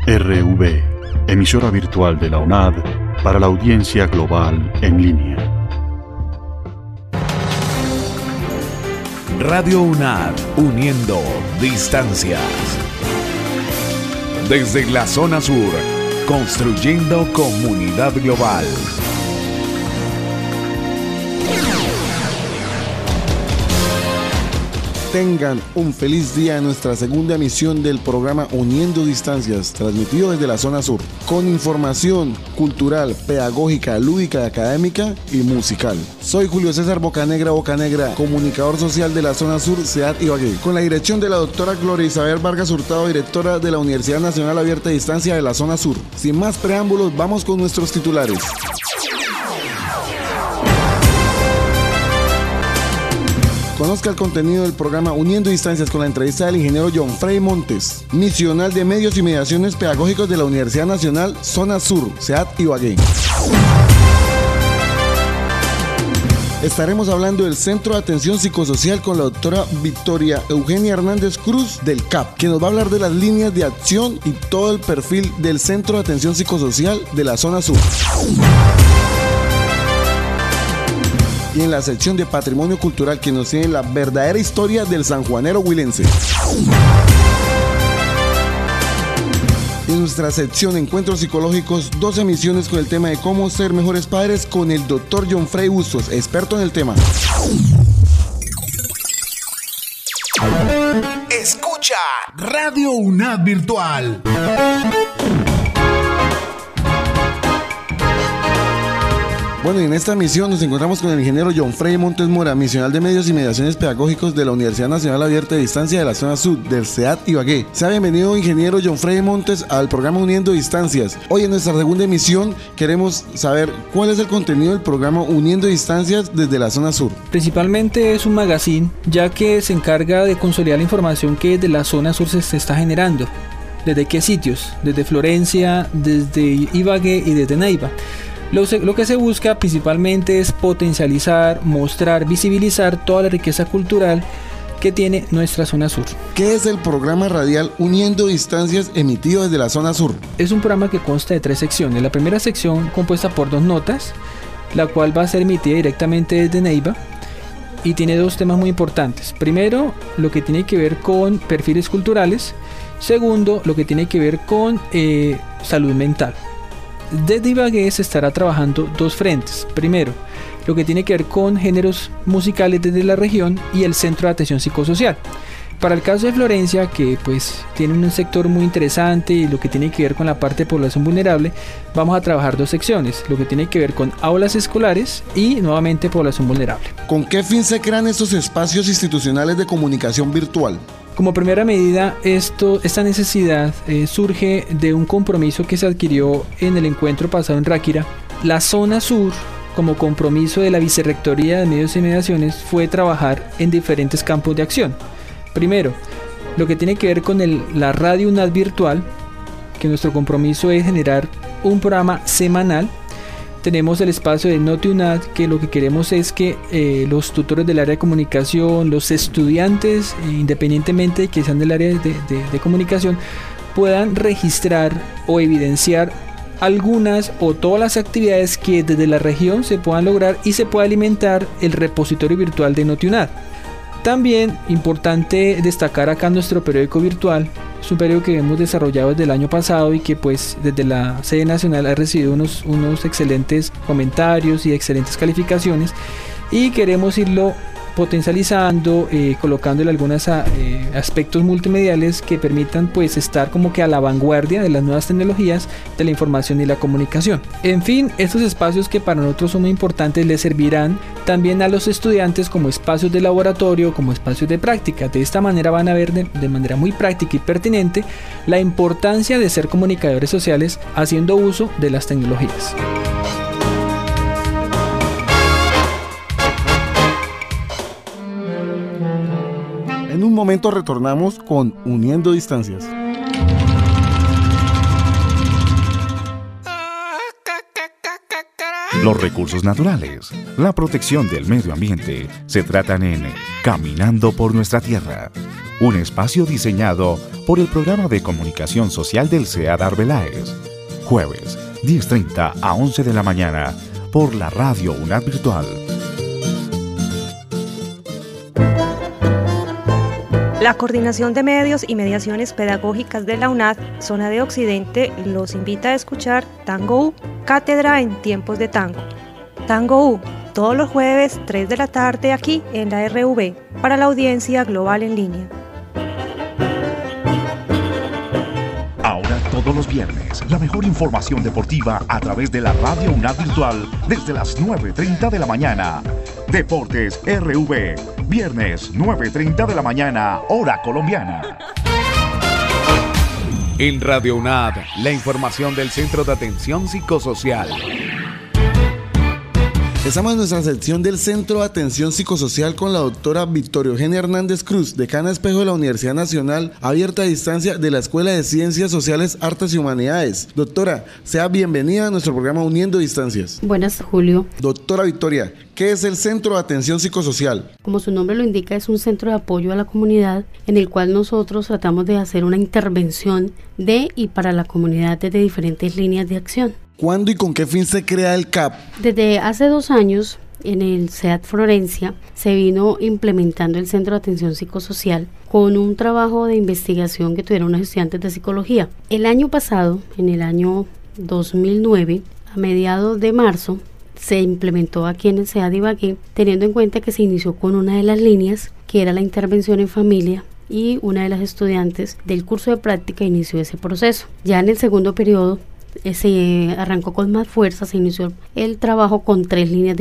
RV, emisora virtual de la UNAD para la audiencia global en línea. Radio UNAD, uniendo distancias. Desde la zona sur, construyendo comunidad global. Tengan un feliz día en nuestra segunda emisión del programa Uniendo Distancias, transmitido desde la zona sur, con información cultural, pedagógica, lúdica, académica y musical. Soy Julio César Bocanegra, comunicador social de la zona sur, SEAT Ibagué, con la dirección de la doctora Gloria Isabel Vargas Hurtado, directora de la Universidad Nacional Abierta de Distancia de la zona sur. Sin más preámbulos, vamos con nuestros titulares. Conozca el contenido del programa Uniendo Distancias con la entrevista del ingeniero Jonfrey Montes, misional de Medios y Mediaciones Pedagógicos de la Universidad Nacional Zona Sur, SEAT Ibagué. Estaremos hablando del Centro de Atención Psicosocial con la doctora Victoria Eugenia Hernández Cruz del CAP, que nos va a hablar de las líneas de acción y todo el perfil del Centro de Atención Psicosocial de la Zona Sur. Y en la sección de Patrimonio Cultural, que nos tiene la verdadera historia del sanjuanero huilense. Y en nuestra sección Encuentros Psicológicos, 2 emisiones con el tema de cómo ser mejores padres con el doctor Jonfrey Bustos, experto en el tema. Escucha Radio UNAD Virtual. Bueno, y en esta misión nos encontramos con el ingeniero Jonfrey Montes Mora, misional de Medios y Mediaciones Pedagógicos de la Universidad Nacional Abierta de Distancia de la Zona Sur, del SEAT Ibagué. Sea bienvenido, ingeniero Jonfrey Montes, al programa Uniendo Distancias. Hoy en nuestra segunda emisión queremos saber cuál es el contenido del programa Uniendo Distancias desde la Zona Sur. Principalmente es un magazine, ya que se encarga de consolidar la información que desde la Zona Sur se está generando. ¿Desde qué sitios? Desde Florencia, desde Ibagué y desde Neiva. Lo que se busca principalmente es potencializar, mostrar, visibilizar toda la riqueza cultural que tiene nuestra zona sur. ¿Qué es el programa radial Uniendo Distancias emitido desde la Zona Sur? Es un programa que consta de 3 secciones. La primera sección compuesta por 2 notas, la cual va a ser emitida directamente desde Neiva y tiene 2 temas muy importantes. Primero, lo que tiene que ver con perfiles culturales. Segundo, lo que tiene que ver con salud mental. Desde Ibagué se estará trabajando 2 frentes. Primero, lo que tiene que ver con géneros musicales desde la región y el Centro de Atención Psicosocial. Para el caso de Florencia, que pues tiene un sector muy interesante y lo que tiene que ver con la parte de población vulnerable, vamos a trabajar 2 secciones, lo que tiene que ver con aulas escolares y nuevamente población vulnerable. ¿Con qué fin se crean estos espacios institucionales de comunicación virtual? Como primera medida, esta necesidad surge de un compromiso que se adquirió en el encuentro pasado en Ráquira. La Zona Sur, como compromiso de la Vicerrectoría de Medios y Mediaciones, fue trabajar en diferentes campos de acción. Primero, lo que tiene que ver con la Radio UNAD Virtual, que nuestro compromiso es generar un programa semanal. Tenemos el espacio de Noti UNAD, que lo que queremos es que los tutores del área de comunicación, los estudiantes, independientemente de que sean del área de comunicación, puedan registrar o evidenciar algunas o todas las actividades que desde la región se puedan lograr y se pueda alimentar el repositorio virtual de Noti UNAD. También importante destacar acá nuestro periódico virtual. Es un periódico que hemos desarrollado desde el año pasado y que pues desde la sede nacional ha recibido unos excelentes comentarios y excelentes calificaciones, y queremos irlo potencializando, colocándole algunos aspectos multimediales que permitan pues estar como que a la vanguardia de las nuevas tecnologías de la información y la comunicación. En fin, estos espacios que para nosotros son muy importantes les servirán también a los estudiantes como espacios de laboratorio, como espacios de práctica. De esta manera van a ver de manera muy práctica y pertinente la importancia de ser comunicadores sociales haciendo uso de las tecnologías. En un momento retornamos con Uniendo Distancias. Los recursos naturales, la protección del medio ambiente se tratan en Caminando por nuestra tierra. un espacio diseñado por el Programa de Comunicación Social del CEAD Arbeláez. Jueves, 10:30 a 11 de la mañana, por la Radio UNAD Virtual. La Coordinación de Medios y Mediaciones Pedagógicas de la UNAD, Zona de Occidente, los invita a escuchar Tango U, Cátedra en Tiempos de Tango. Tango U, todos los jueves, 3 de la tarde, aquí en la RV, para la audiencia global en línea. Ahora todos los viernes, la mejor información deportiva a través de la Radio UNAD Virtual desde las 9:30 de la mañana. Deportes RV, viernes 9:30 de la mañana, hora colombiana. En Radio UNAD, la información del Centro de Atención Psicosocial. Estamos en nuestra sección del Centro de Atención Psicosocial con la doctora Victoria Eugenia Hernández Cruz, decana espejo de la Universidad Nacional Abierta a Distancia de la Escuela de Ciencias Sociales, Artes y Humanidades. Doctora, sea bienvenida a nuestro programa Uniendo Distancias. Buenas, Julio. Doctora Victoria, ¿qué es el Centro de Atención Psicosocial? Como su nombre lo indica, es un centro de apoyo a la comunidad en el cual nosotros tratamos de hacer una intervención de y para la comunidad desde diferentes líneas de acción. ¿Cuándo y con qué fin se crea el CAP? Desde hace 2 años, en el CEAD Florencia, se vino implementando el Centro de Atención Psicosocial con un trabajo de investigación que tuvieron unos estudiantes de psicología. El año pasado, en el año 2009, a mediados de marzo, se implementó aquí en el CEAD Ibagué, teniendo en cuenta que se inició con una de las líneas, que era la intervención en familia, y una de las estudiantes del curso de práctica inició ese proceso. Ya en el segundo periodo, se arrancó con más fuerza, se inició el trabajo con 3 líneas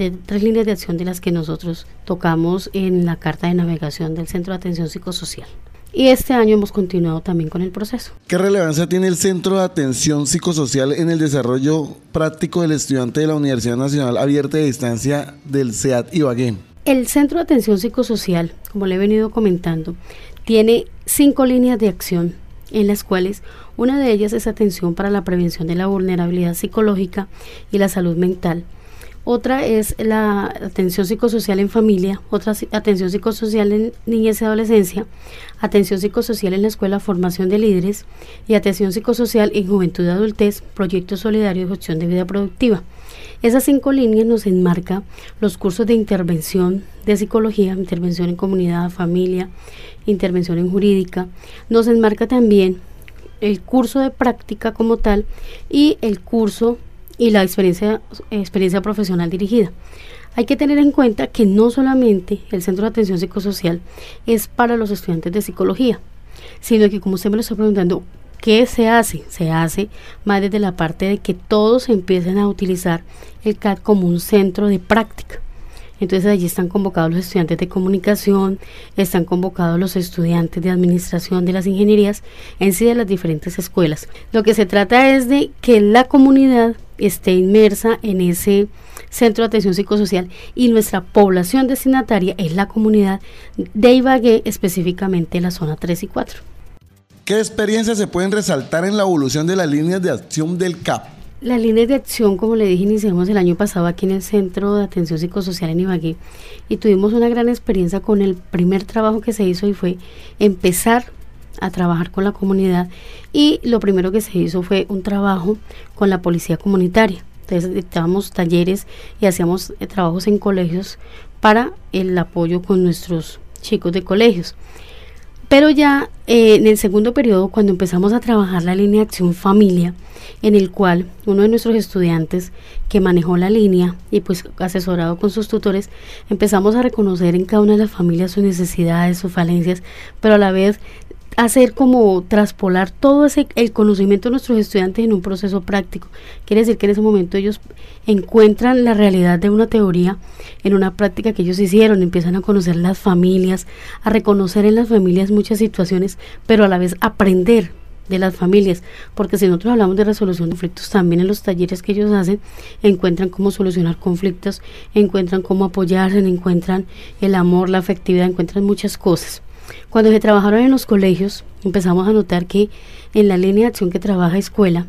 de acción de las que nosotros tocamos en la carta de navegación del Centro de Atención Psicosocial. Y este año hemos continuado también con el proceso. ¿Qué relevancia tiene el Centro de Atención Psicosocial en el desarrollo práctico del estudiante de la Universidad Nacional Abierta de Distancia del CEAD Ibagué? El Centro de Atención Psicosocial, como le he venido comentando, tiene 5 líneas de acción, en las cuales una de ellas es atención para la prevención de la vulnerabilidad psicológica y la salud mental. Otra es la atención psicosocial en familia, otra atención psicosocial en niñez y adolescencia, atención psicosocial en la escuela, formación de líderes, y atención psicosocial en juventud y adultez, proyectos solidarios y gestión de vida productiva. Esas 5 líneas nos enmarca los cursos de intervención de psicología, intervención en comunidad, familia, intervención en jurídica. Nos enmarca también el curso de práctica como tal y el curso y la experiencia profesional dirigida. Hay que tener en cuenta que no solamente el Centro de Atención Psicosocial es para los estudiantes de psicología, sino que, como usted me lo está preguntando, ¿qué se hace? Se hace más desde la parte de que todos empiecen a utilizar el CAD como un centro de práctica. Entonces allí están convocados los estudiantes de comunicación, están convocados los estudiantes de administración de las ingenierías, en sí de las diferentes escuelas. Lo que se trata es de que la comunidad esté inmersa en ese centro de atención psicosocial y nuestra población destinataria es la comunidad de Ibagué, específicamente la zona 3 y 4. ¿Qué experiencias se pueden resaltar en la evolución de las líneas de acción del CAP? Las líneas de acción, como le dije, iniciamos el año pasado aquí en el Centro de Atención Psicosocial en Ibagué y tuvimos una gran experiencia con el primer trabajo que se hizo, y fue empezar a trabajar con la comunidad, y lo primero que se hizo fue un trabajo con la policía comunitaria. Entonces dictábamos talleres y hacíamos trabajos en colegios para el apoyo con nuestros chicos de colegios. Pero ya en el segundo periodo, cuando empezamos a trabajar la línea de acción familia, en el cual uno de nuestros estudiantes que manejó la línea y pues asesorado con sus tutores, empezamos a reconocer en cada una de las familias sus necesidades, sus falencias, pero a la vez hacer como traspolar todo el conocimiento de nuestros estudiantes en un proceso práctico. Quiere decir que en ese momento ellos encuentran la realidad de una teoría en una práctica que ellos hicieron, empiezan a conocer las familias, a reconocer en las familias muchas situaciones, pero a la vez aprender de las familias, porque si nosotros hablamos de resolución de conflictos, también en los talleres que ellos hacen encuentran cómo solucionar conflictos, encuentran cómo apoyarse, encuentran el amor, la afectividad, encuentran muchas cosas. Cuando se trabajaron en los colegios, empezamos a notar que en la línea de acción que trabaja escuela,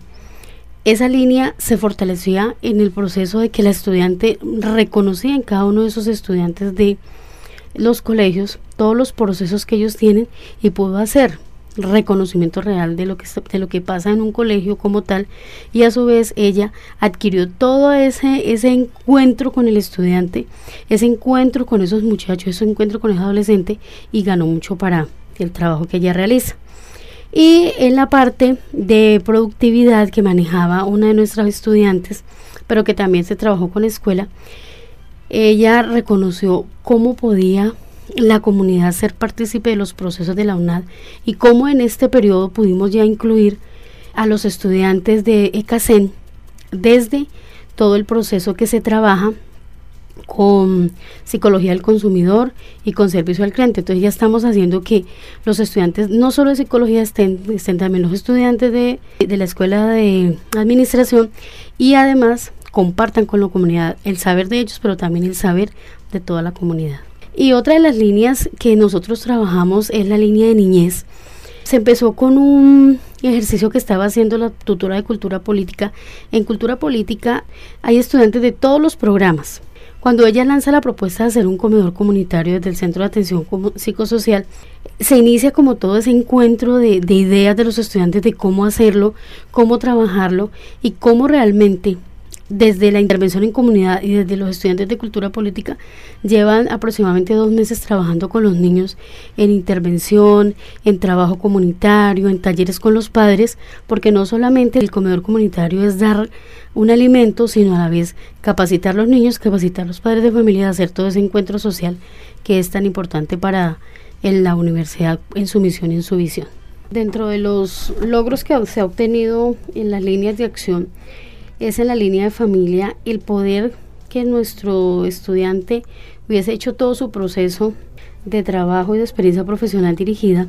esa línea se fortalecía en el proceso de que la estudiante reconocía en cada uno de esos estudiantes de los colegios, todos los procesos que ellos tienen, y pudo hacer reconocimiento real de lo que pasa en un colegio como tal, y a su vez ella adquirió todo ese encuentro con el estudiante, ese encuentro con esos muchachos, ese encuentro con esos adolescentes, y ganó mucho para el trabajo que ella realiza. Y en la parte de productividad que manejaba una de nuestras estudiantes, pero que también se trabajó con la escuela, ella reconoció cómo podía la comunidad ser partícipe de los procesos de la UNAD y cómo en este periodo pudimos ya incluir a los estudiantes de ECACEN desde todo el proceso que se trabaja con psicología del consumidor y con servicio al cliente. Entonces ya estamos haciendo que los estudiantes no solo de psicología estén también los estudiantes de la escuela de administración, y además compartan con la comunidad el saber de ellos, pero también el saber de toda la comunidad. Y otra de las líneas que nosotros trabajamos es la línea de niñez. Se empezó con un ejercicio que estaba haciendo la tutora de Cultura Política. En Cultura Política hay estudiantes de todos los programas. Cuando ella lanza la propuesta de hacer un comedor comunitario desde el Centro de Atención Psicosocial, se inicia como todo ese encuentro de ideas de los estudiantes de cómo hacerlo, cómo trabajarlo y cómo realmente desde la intervención en comunidad y desde los estudiantes de Cultura Política llevan aproximadamente 2 meses trabajando con los niños en intervención, en trabajo comunitario, en talleres con los padres, porque no solamente el comedor comunitario es dar un alimento, sino a la vez capacitar a los niños, capacitar a los padres de familia, hacer todo ese encuentro social que es tan importante para la universidad en su misión y en su visión. Dentro de los logros que se ha obtenido en las líneas de acción, es en la línea de familia el poder que nuestro estudiante hubiese hecho todo su proceso de trabajo y de experiencia profesional dirigida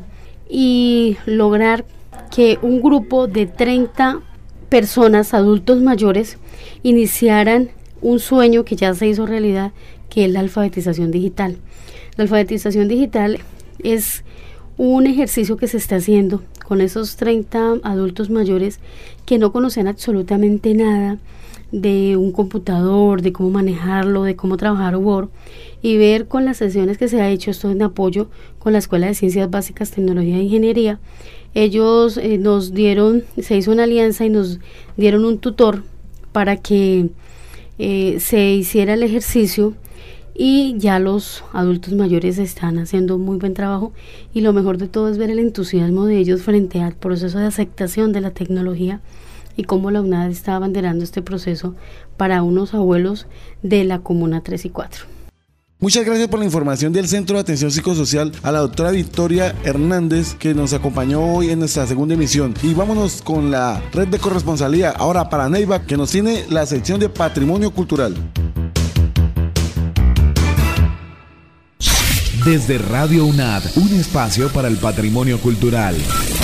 y lograr que un grupo de 30 personas, adultos mayores, iniciaran un sueño que ya se hizo realidad, que es la alfabetización digital. La alfabetización digital es un ejercicio que se está haciendo con esos 30 adultos mayores que no conocían absolutamente nada de un computador, de cómo manejarlo, de cómo trabajar Word, y ver con las sesiones que se ha hecho, esto en apoyo con la Escuela de Ciencias Básicas, Tecnología e Ingeniería. Ellos se hizo una alianza y nos dieron un tutor para que se hiciera el ejercicio, y ya los adultos mayores están haciendo muy buen trabajo, y lo mejor de todo es ver el entusiasmo de ellos frente al proceso de aceptación de la tecnología y cómo la UNAD está abanderando este proceso para unos abuelos de la Comuna 3 y 4. Muchas gracias por la información del Centro de Atención Psicosocial a la doctora Victoria Hernández, que nos acompañó hoy en nuestra segunda emisión. Y vámonos con la red de corresponsalía ahora para Neiva, que nos tiene la sección de Patrimonio Cultural. Desde Radio UNAD, un espacio para el patrimonio cultural.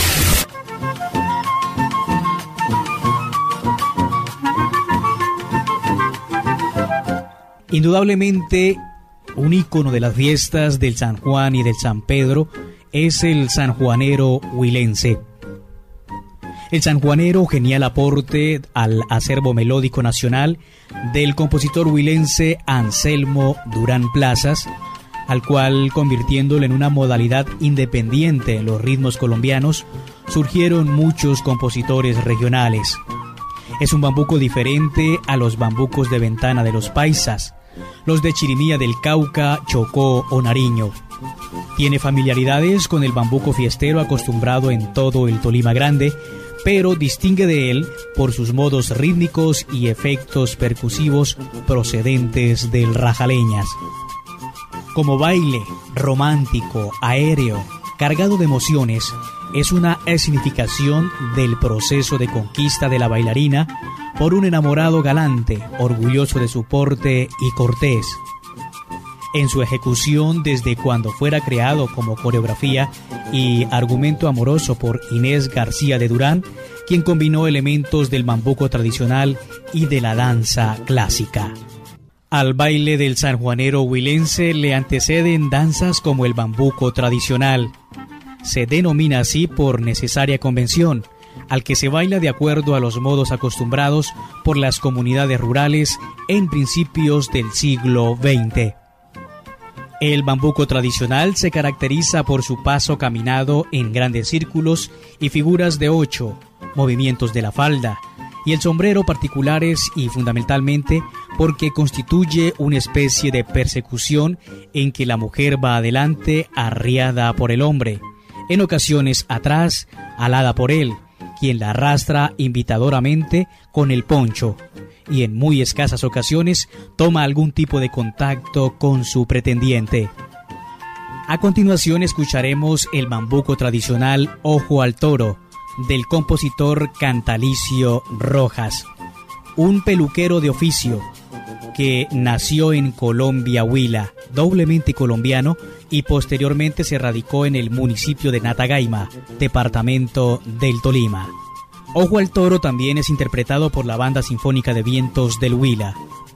Indudablemente, un ícono de las fiestas del San Juan y del San Pedro es el sanjuanero huilense. El sanjuanero, genial aporte al acervo melódico nacional del compositor huilense Anselmo Durán Plazas, al cual, convirtiéndolo en una modalidad independiente en los ritmos colombianos, surgieron muchos compositores regionales. Es un bambuco diferente a los bambucos de ventana de los paisas, los de Chirimía del Cauca, Chocó o Nariño. Tiene familiaridades con el bambuco fiestero acostumbrado en todo el Tolima Grande, pero distingue de él por sus modos rítmicos y efectos percusivos procedentes del rajaleñas. Como baile romántico, aéreo, cargado de emociones, es una escenificación del proceso de conquista de la bailarina por un enamorado galante, orgulloso de su porte y cortés. En su ejecución, desde cuando fuera creado como coreografía y argumento amoroso por Inés García de Durán, quien combinó elementos del bambuco tradicional y de la danza clásica. Al baile del sanjuanero huilense le anteceden danzas como el bambuco tradicional. Se denomina así por necesaria convención, al que se baila de acuerdo a los modos acostumbrados por las comunidades rurales en principios del siglo XX. El bambuco tradicional se caracteriza por su paso caminado en grandes círculos y figuras de 8, movimientos de la falda, y el sombrero particulares y fundamentalmente porque constituye una especie de persecución en que la mujer va adelante arriada por el hombre, en ocasiones atrás, alada por él, quien la arrastra invitadoramente con el poncho, y en muy escasas ocasiones toma algún tipo de contacto con su pretendiente. A continuación escucharemos el bambuco tradicional Ojo al Toro, del compositor Cantalicio Rojas, un peluquero de oficio que nació en Colombia, Huila, doblemente colombiano, y posteriormente se radicó en el municipio de Natagaima, departamento del Tolima. Ojo al Toro también es interpretado por la Banda Sinfónica de Vientos del Huila.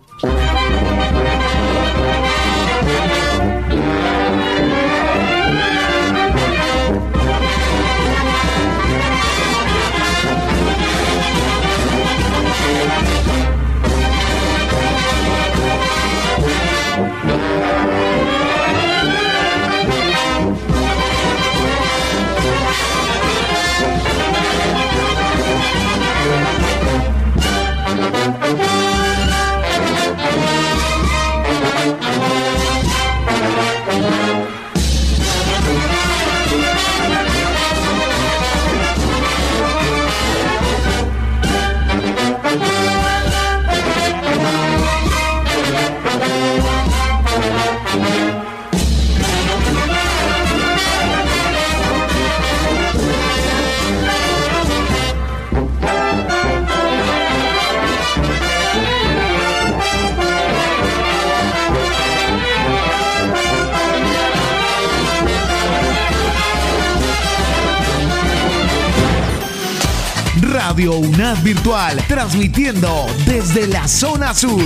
Radio UNAD Virtual, transmitiendo desde la Zona Sur.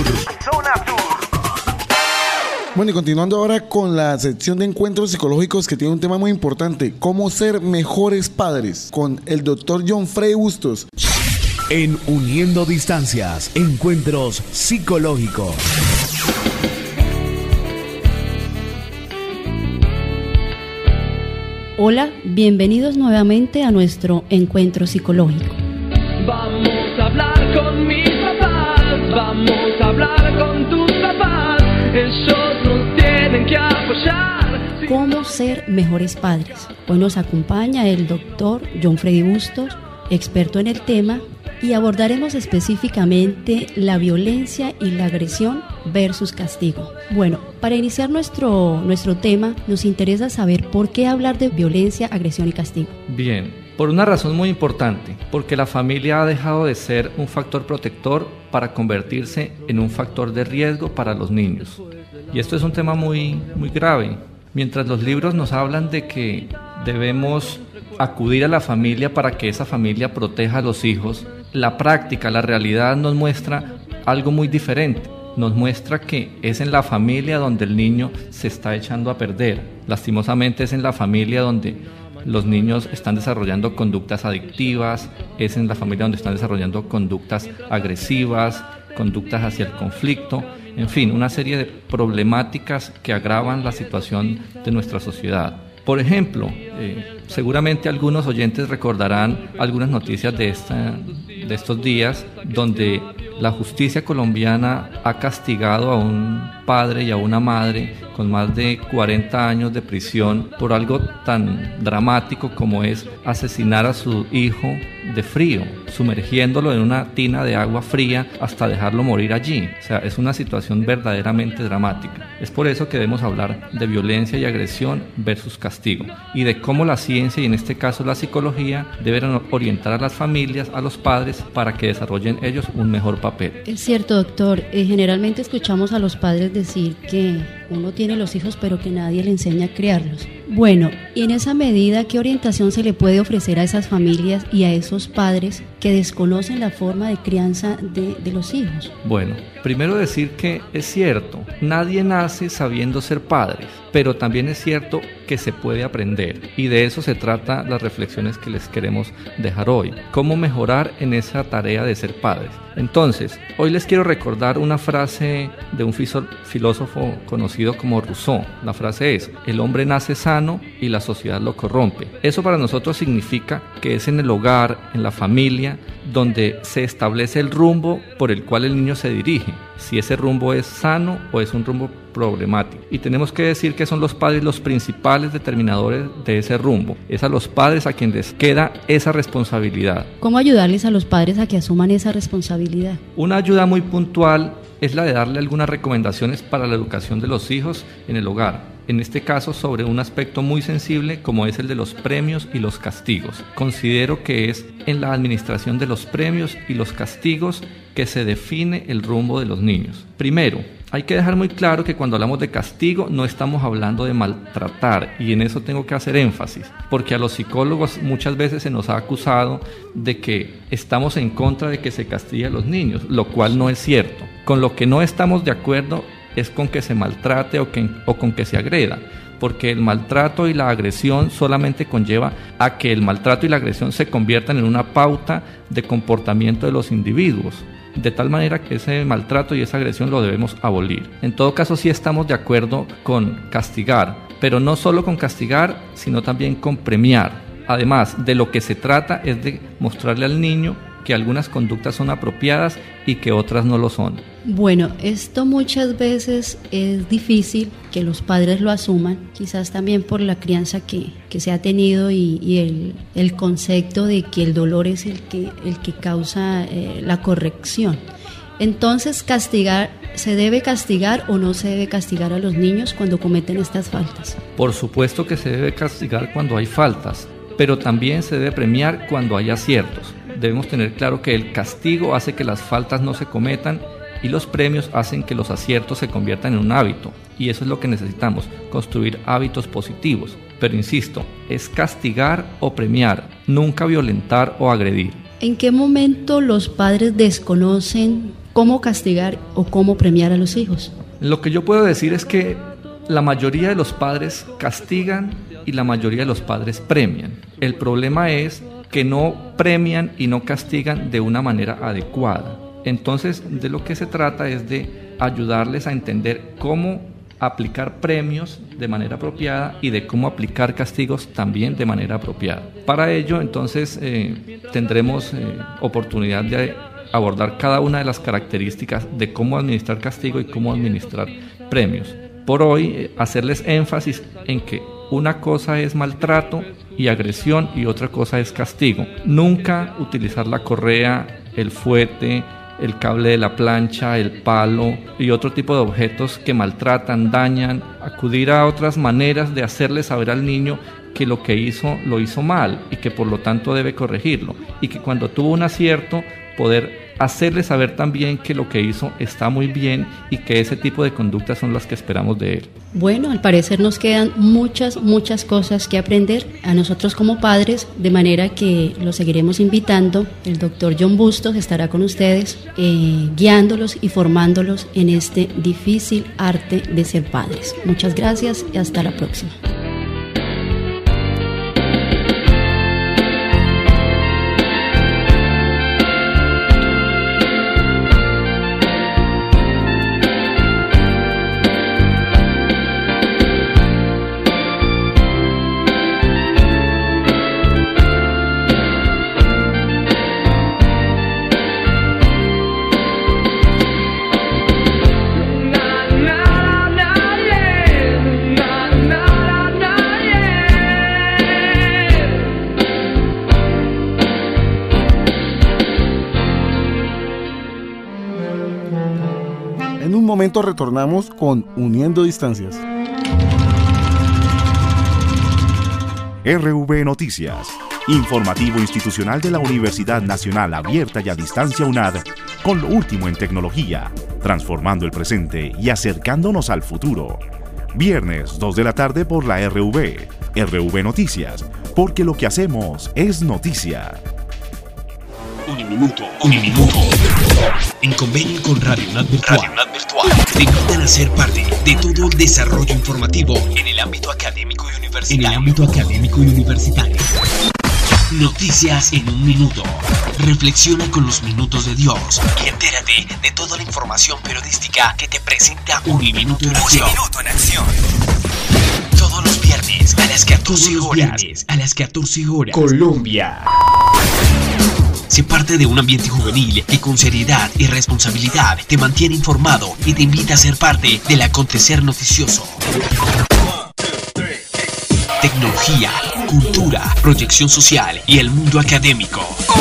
Bueno, y continuando ahora con la sección de encuentros psicológicos, que tiene un tema muy importante: cómo ser mejores padres, con el doctor John Freddy Bustos. En Uniendo Distancias, encuentros psicológicos. Hola, bienvenidos nuevamente a nuestro encuentro psicológico. Vamos a hablar con mis papás, vamos a hablar con tus papás, ellos nos tienen que apoyar. ¿Cómo ser mejores padres? Hoy nos acompaña el doctor John Freddy Bustos, experto en el tema, y abordaremos específicamente la violencia y la agresión versus castigo. Bueno, para iniciar nuestro tema, nos interesa saber por qué hablar de violencia, agresión y castigo. Bien. Por una razón muy importante, porque la familia ha dejado de ser un factor protector para convertirse en un factor de riesgo para los niños. Y esto es un tema muy grave. Mientras los libros nos hablan de que debemos acudir a la familia para que esa familia proteja a los hijos, la práctica, la realidad nos muestra algo muy diferente. Nos muestra que es en la familia donde el niño se está echando a perder. Lastimosamente es en la familia donde los niños están desarrollando conductas adictivas, es en la familia donde están desarrollando conductas agresivas, conductas hacia el conflicto, en fin, una serie de problemáticas que agravan la situación de nuestra sociedad. Por ejemplo, seguramente algunos oyentes recordarán algunas noticias de estos días donde la justicia colombiana ha castigado a un padre y a una madre con más de 40 años de prisión por algo tan dramático como es asesinar a su hijo de frío, sumergiéndolo en una tina de agua fría hasta dejarlo morir allí. O sea, es una situación verdaderamente dramática. Es por eso que debemos hablar de violencia y agresión versus castigo, y de cómo la ciencia, y en este caso la psicología, deben orientar a las familias, a los padres, para que desarrollen ellos un mejor papel. Es cierto, doctor. Generalmente escuchamos a los padres decir que uno tiene los hijos pero que nadie le enseña a criarlos. Bueno, y en esa medida, ¿qué orientación se le puede ofrecer a esas familias y a esos padres que desconocen la forma de crianza de los hijos? Bueno, primero decir que es cierto, nadie nace sabiendo ser padres, pero también es cierto que se puede aprender, y de eso se trata las reflexiones que les queremos dejar hoy. ¿Cómo mejorar en esa tarea de ser padres? Entonces, hoy les quiero recordar una frase de un filósofo conocido como Rousseau. La frase es: el hombre nace sano y la sociedad lo corrompe. Eso para nosotros significa que es en el hogar, en la familia, donde se establece el rumbo por el cual el niño se dirige, si ese rumbo es sano o es un rumbo problemático. Y tenemos que decir que son los padres los principales determinadores de ese rumbo. Es a los padres a quienes les queda esa responsabilidad. ¿Cómo ayudarles a los padres a que asuman esa responsabilidad? Una ayuda muy puntual es la de darle algunas recomendaciones para la educación de los hijos en el hogar. En este caso sobre un aspecto muy sensible como es el de los premios y los castigos. Considero que es en la administración de los premios y los castigos que se define el rumbo de los niños. Primero, hay que dejar muy claro que cuando hablamos de castigo no estamos hablando de maltratar, y en eso tengo que hacer énfasis, porque a los psicólogos muchas veces se nos ha acusado de que estamos en contra de que se castigue a los niños, lo cual no es cierto. Con lo que no estamos de acuerdo es con que se maltrate o con que se agreda, porque el maltrato y la agresión solamente conlleva a que el maltrato y la agresión se conviertan en una pauta de comportamiento de los individuos, de tal manera que ese maltrato y esa agresión lo debemos abolir. En todo caso, sí estamos de acuerdo con castigar, pero no solo con castigar, sino también con premiar. Además, de lo que se trata es de mostrarle al niño que algunas conductas son apropiadas y que otras no lo son. Bueno, esto muchas veces es difícil que los padres lo asuman, quizás también por la crianza que se ha tenido y el concepto de que el dolor es el que causa la corrección. Entonces, ¿se debe castigar o no se debe castigar a los niños cuando cometen estas faltas? Por supuesto que se debe castigar cuando hay faltas, pero también se debe premiar cuando hay aciertos. Debemos tener claro que el castigo hace que las faltas no se cometan y los premios hacen que los aciertos se conviertan en un hábito. Y eso es lo que necesitamos, construir hábitos positivos. Pero insisto, es castigar o premiar, nunca violentar o agredir. ¿En qué momento los padres desconocen cómo castigar o cómo premiar a los hijos? Lo que yo puedo decir es que la mayoría de los padres castigan y la mayoría de los padres premian. El problema es que no premian y no castigan de una manera adecuada. Entonces, de lo que se trata es de ayudarles a entender cómo aplicar premios de manera apropiada y de cómo aplicar castigos también de manera apropiada. Para ello, entonces, tendremos oportunidad de abordar cada una de las características de cómo administrar castigo y cómo administrar premios. Por hoy, hacerles énfasis en que una cosa es maltrato y agresión y otra cosa es castigo. Nunca utilizar la correa, el fuete, el cable de la plancha, el palo y otro tipo de objetos que maltratan, dañan. Acudir a otras maneras de hacerle saber al niño que lo que hizo lo hizo mal y que por lo tanto debe corregirlo, y que cuando tuvo un acierto poder hacerle saber también que lo que hizo está muy bien y que ese tipo de conductas son las que esperamos de él. Bueno, al parecer nos quedan muchas cosas que aprender a nosotros como padres, de manera que los seguiremos invitando. El doctor John Bustos estará con ustedes guiándolos y formándolos en este difícil arte de ser padres. Muchas gracias y hasta la próxima. Retornamos con Uniendo Distancias. RV Noticias, informativo institucional de la Universidad Nacional Abierta y a Distancia UNAD, con lo último en tecnología, transformando el presente y acercándonos al futuro. Viernes 2 de la tarde por la RV. RV Noticias, porque lo que hacemos es noticia. Uniminuto. En convenio con Radio UNAD Virtual, te invitan a ser parte de todo el desarrollo informativo en el ámbito académico y universitario. Noticias en un minuto. Reflexiona con los minutos de Dios y entérate de toda la información periodística que te presenta Uniminuto en Acción. Todos los viernes a las 14 horas. Colombia. Sé parte de un ambiente juvenil que con seriedad y responsabilidad te mantiene informado y te invita a ser parte del acontecer noticioso. Tecnología, cultura, proyección social y el mundo académico.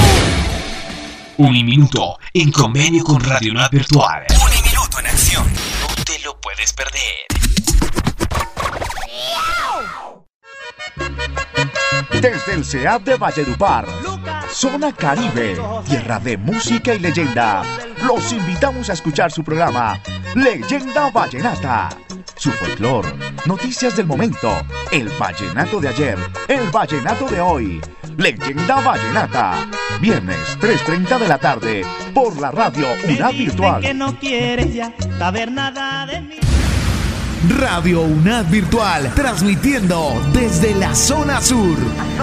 Uniminuto en convenio con Radio UNAD Virtual. Uniminuto en acción. No te lo puedes perder. Desde el CEAD de Valledupar, Zona Caribe, tierra de música y leyenda, los invitamos a escuchar su programa Leyenda Vallenata. Su folclor, noticias del momento, el vallenato de ayer, el vallenato de hoy. Leyenda Vallenata, viernes 3:30 de la tarde, por la radio UNAD Virtual. Que no quieres ya saber nada de mí. Radio UNAD Virtual, transmitiendo desde la Zona Sur.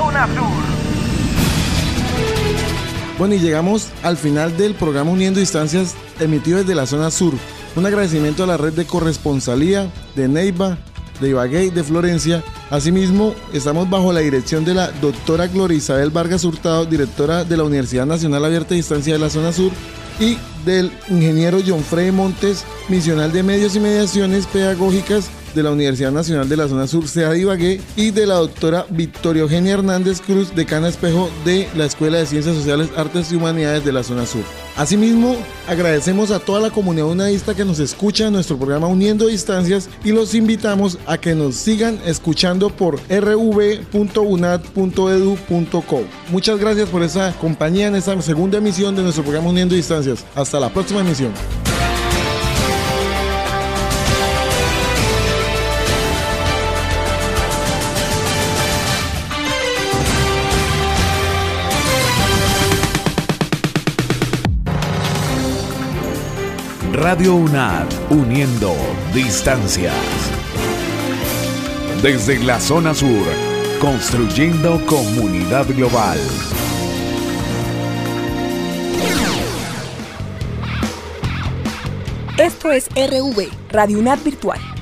Bueno, y llegamos al final del programa Uniendo Distancias, emitido desde la Zona Sur. Un agradecimiento a la red de corresponsalía de Neiva, de Ibagué y de Florencia. Asimismo, estamos bajo la dirección de la doctora Gloria Isabel Vargas Hurtado, directora de la Universidad Nacional Abierta a Distancia de la Zona Sur, y del ingeniero John Frey Montes, misional de medios y mediaciones pedagógicas de la Universidad Nacional de la Zona Sur, CEAD Ibagué, y de la doctora Victoria Eugenia Hernández Cruz, decana espejo de la Escuela de Ciencias Sociales, Artes y Humanidades de la Zona Sur. Asimismo, agradecemos a toda la comunidad unadista que nos escucha en nuestro programa Uniendo Distancias y los invitamos a que nos sigan escuchando por rv.unad.edu.co. Muchas gracias por esa compañía en esta segunda emisión de nuestro programa Uniendo Distancias. Hasta la próxima emisión. Radio UNAD, uniendo distancias. Desde la Zona Sur, construyendo comunidad global. Esto es RV, Radio UNAD Virtual.